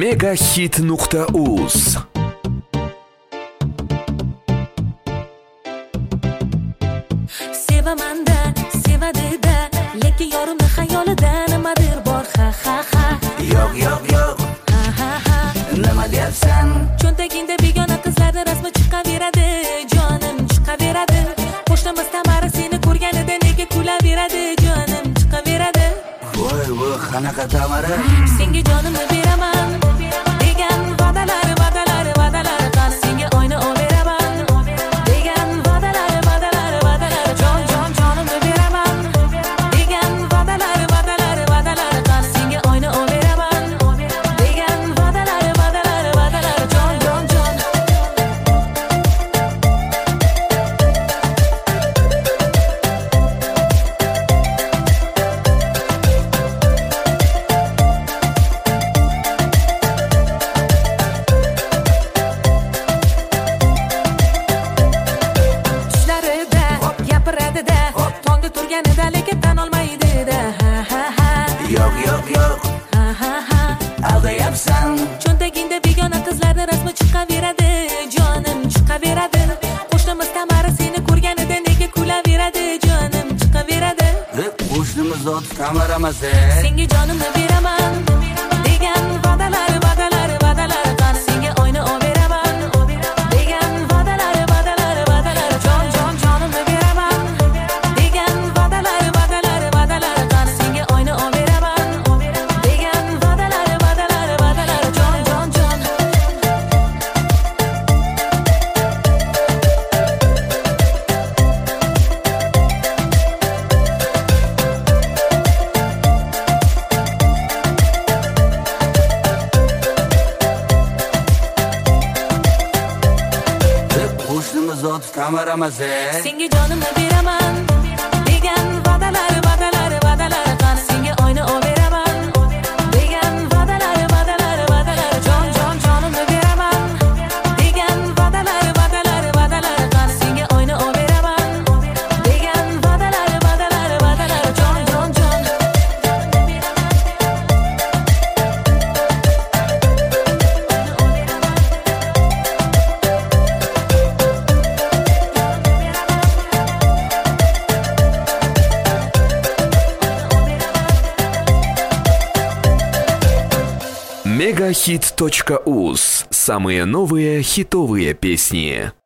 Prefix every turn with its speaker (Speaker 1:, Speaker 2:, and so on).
Speaker 1: Megahit.uz.
Speaker 2: Sevamanda, sevadida, lekin yorimni xayolida nimadir bor, ha ha ha.
Speaker 3: Yo'q,
Speaker 2: Ha ha ha.
Speaker 3: nima deyapsan?
Speaker 2: Cho'ntagingda begona qizlarning rasmi chiqaveradi, jonim chiqaveradi. Qo'shnimiz Tamara seni ko'rganida nega kulaveradi, jonim chiqaveradi.
Speaker 3: Voy, qanaqa Tamara?
Speaker 2: Senga jonimni beraman degan va'dalar qani senga oyna olveraman degan va'dalar jonimni beraman degan va'dalar qani senga oyna olveraman degan va'dalar jon tushlarida gapiradida tongda turganida lekin tan olmaydida ha ha ha
Speaker 3: Yo'q,
Speaker 2: ha ha ha.
Speaker 3: aldayapsan.
Speaker 2: Cho'ntagingda begona qizlarning rasmi chiqaveradi, jonim chiqaveradi. Qo'shnimiz Tamara seni ko'rganida nega kulaveradi, jonim chiqaveradi.
Speaker 3: Qo'shnimiz zot Tamara emas.
Speaker 2: Senga jonimni beraman degan va'dalar qani senga oyna olveraman degan va'dalar jonimni beraman degan va'dalar qani senga oyna olveraman degan va'dalar jon
Speaker 3: Qo'shnimiz zot Tamara emas.
Speaker 2: senga jonimni beraman degan va'dalar qani senga oyna olveraman degan va'dalar jonimni beraman degan va'dalar qani senga oyna olveraman degan va'dalar jon
Speaker 1: Megahit.uz. Самые новые хитовые песни.